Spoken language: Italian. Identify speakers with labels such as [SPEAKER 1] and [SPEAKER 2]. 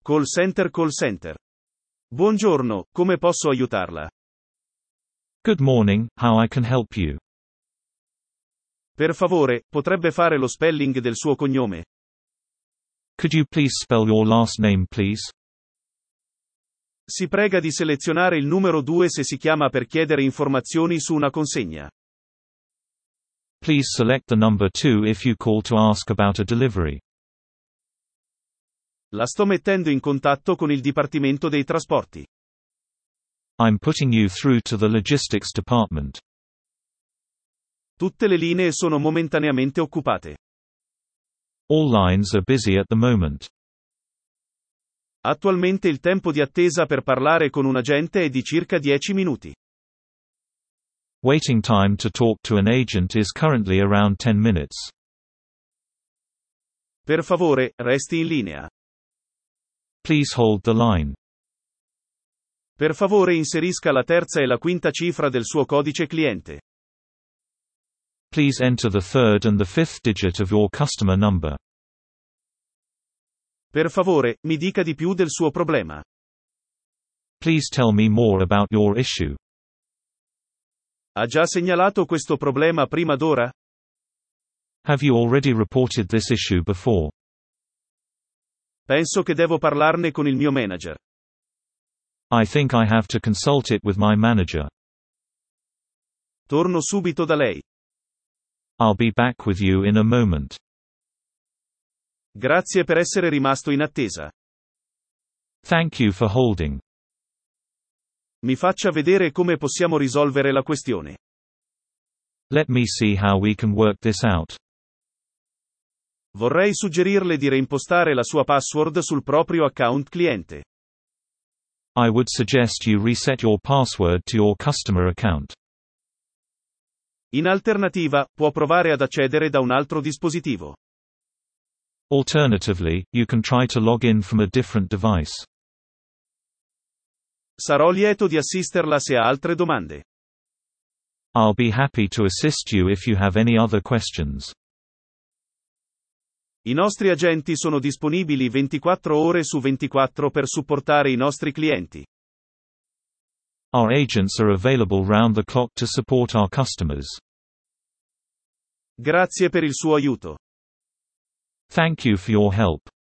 [SPEAKER 1] Call center. Call center. Buongiorno, come posso aiutarla?
[SPEAKER 2] Good morning, how I can help you?
[SPEAKER 1] Per favore, potrebbe fare lo spelling del suo cognome?
[SPEAKER 2] Could you please spell your last name, please?
[SPEAKER 1] Si prega di selezionare il numero 2 se si chiama per chiedere informazioni su una consegna.
[SPEAKER 2] Please select the number 2 if you call to ask about a delivery.
[SPEAKER 1] La sto mettendo in contatto con il Dipartimento dei Trasporti.
[SPEAKER 2] I'm putting you through to the logistics department.
[SPEAKER 1] Tutte le linee sono momentaneamente occupate.
[SPEAKER 2] All lines are busy at the moment.
[SPEAKER 1] Attualmente il tempo di attesa per parlare con un agente è di circa 10 minuti.
[SPEAKER 2] Waiting time to talk to an agent is currently around 10 minutes.
[SPEAKER 1] Per favore, resti in linea.
[SPEAKER 2] Please hold the line.
[SPEAKER 1] Per favore inserisca la terza e la quinta cifra del suo codice cliente.
[SPEAKER 2] Please enter the third and the fifth digit of your customer number.
[SPEAKER 1] Per favore, mi dica di più del suo problema.
[SPEAKER 2] Please tell me more about your issue.
[SPEAKER 1] Ha già segnalato questo problema prima d'ora?
[SPEAKER 2] Have you already reported this issue before?
[SPEAKER 1] Penso che devo parlarne con il mio manager.
[SPEAKER 2] I think I have to consult it with my manager.
[SPEAKER 1] Torno subito da lei.
[SPEAKER 2] I'll be back with you in a moment.
[SPEAKER 1] Grazie per essere rimasto in attesa.
[SPEAKER 2] Thank you for holding.
[SPEAKER 1] Mi faccia vedere come possiamo risolvere la questione.
[SPEAKER 2] Let me see how we can work this out.
[SPEAKER 1] Vorrei suggerirle di reimpostare la sua password sul proprio account cliente.
[SPEAKER 2] I would suggest you reset your password to your customer account.
[SPEAKER 1] In alternativa, può provare ad accedere da un altro dispositivo.
[SPEAKER 2] Alternatively, you can try to log in from a different device.
[SPEAKER 1] Sarò lieto di assisterla se ha altre domande.
[SPEAKER 2] I'll be happy to assist you if you have any other questions.
[SPEAKER 1] I nostri agenti sono disponibili 24 ore su 24 per supportare i nostri clienti.
[SPEAKER 2] Our agents are available round the clock to support our customers.
[SPEAKER 1] Grazie per il suo aiuto.
[SPEAKER 2] Thank you for your help.